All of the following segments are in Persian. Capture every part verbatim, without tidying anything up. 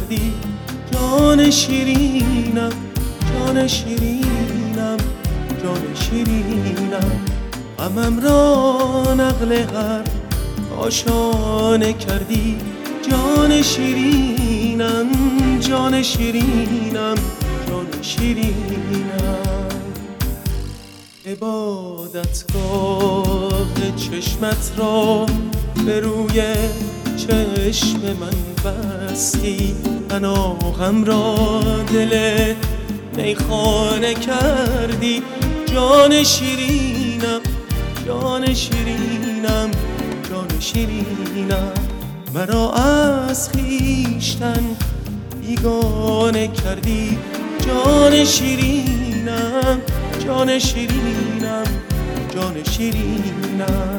کردی جان شیرینم، جان شیرینم، جان شیرینم. غمم را نقل هر کاشانه کردی جان شیرینم، جان شیرینم، جان شیرینم. عبادتگاه چشمت را به روی چشم من بستی، پناهم را دل میخانه کردی جان شیرینم، جان شیرینم، جان شیرینم. مرا از خویشتن بیگانه کردی جان شیرینم، جان شیرینم، جان شیرینم.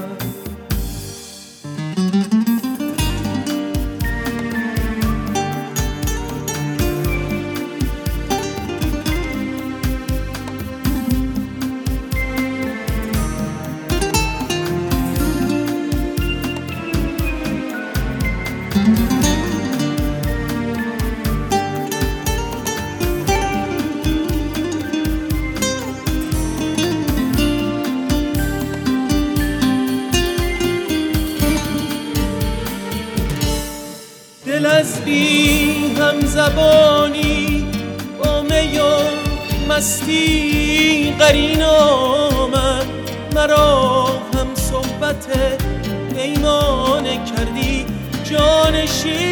دل از بی هم زبانی با می و مستی قرین آمد، مرا هم صحبت پیمانه کردی جان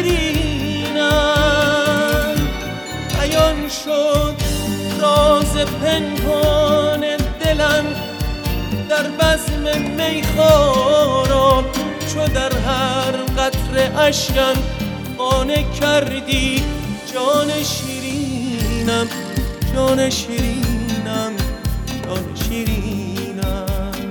شیرینم. بیان شد راز پنهان دلم در بزم میخواران، چو در هر قطره اشکم خانه کردی جان شیرینم، جان شیرینم، جان شیرینم.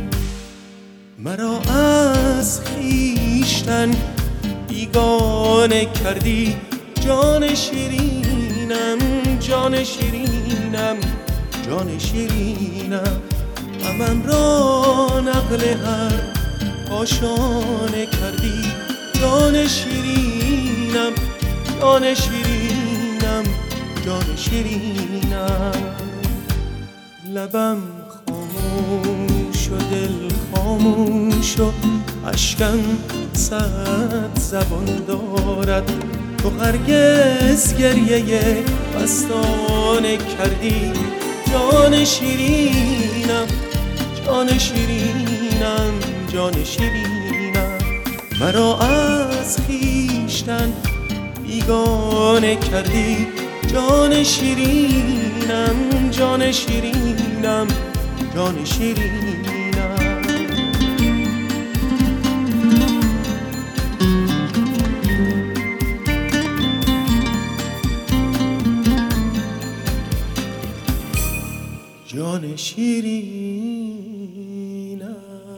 مرا از خویشتن بیگانه کردی جان شیرینم، جان شیرینم، جان شیرینم. غمم را نقل هر کاشانه کردی جان شیرینم، جان شیرینم، جان شیرینم. لبم خاموش و دل خاموش و اشکم صد زبان دارد، تو هرگز گریه مستانه کردی جان شیرینم، جان شیرینم، جان شیرینم. مرا از خویشتن بیگانه کردی جان شیرینم، جان شیرینم، جان شیرینم. جان شیرینم.